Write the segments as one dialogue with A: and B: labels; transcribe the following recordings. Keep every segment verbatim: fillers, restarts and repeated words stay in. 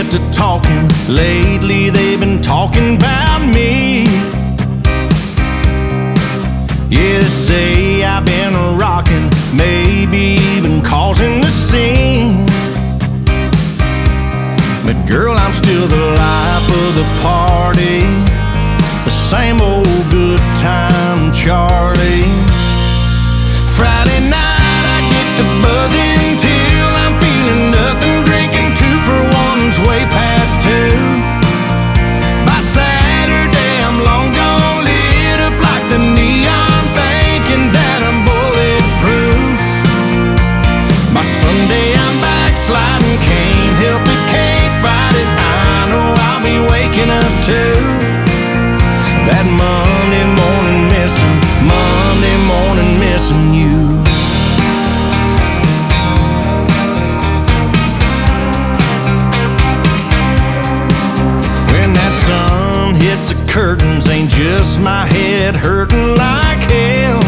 A: get to talking. Lately they've been talking about me. Yeah, they say I've been rocking, maybe even causing the scene. But girl, I'm still the life of the party, the same old good time Charlie. Friday night I get to buzzing till I'm feeling nothing, drinking two for one's way past two. By Saturday I'm long gone, lit up like the neon, thinking that I'm bulletproof. By Sunday I'm backsliding, can't help it, can't fight it. I know I'll be waking up to that Monday morning missing, Monday morning missing you. When that sun hits the curtains, ain't just my head hurting like hell.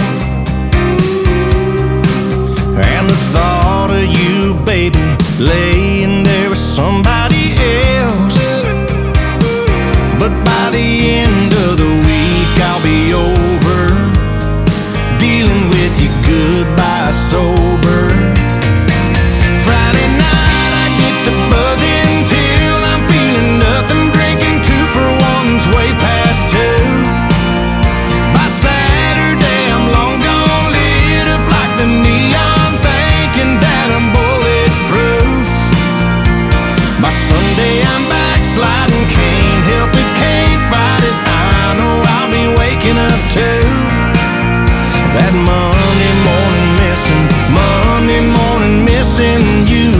A: And the thought of you, baby, laying there with somebody else. But by the end of the week I'll be over, dealing with you goodbye sober. Friday night I get to buzzing till I'm feeling nothing, drinking two for one's way past two. By Saturday I'm long gone, lit up like the neon, thinking that I'm bulletproof. By Sunday I'm backsliding, can't help it, can't fight it. I know I'll be waking up to that Monday morning missing, Monday morning missing you.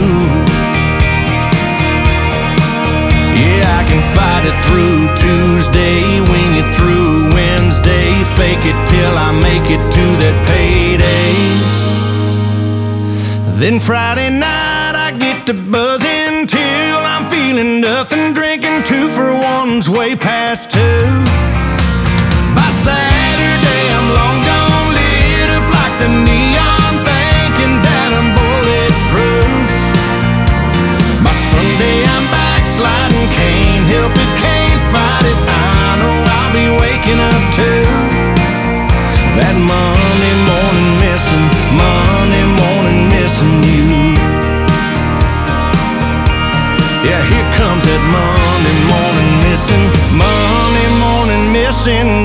A: Yeah, I can fight it through Tuesday, wing it through Wednesday, fake it till I make it to that payday. Then Friday night I get to buzzing till I'm feeling nothing, drinking two for one's way past two. By Saturday I'm long gone, lit up like the neon, thinking that I'm bulletproof. By Sunday I'm backsliding, can't help it, can't fight it. I know I'll be waking up to that Monday morning missing, Monday morning missing you. Yeah, here comes that Monday morning missing, Monday morning missing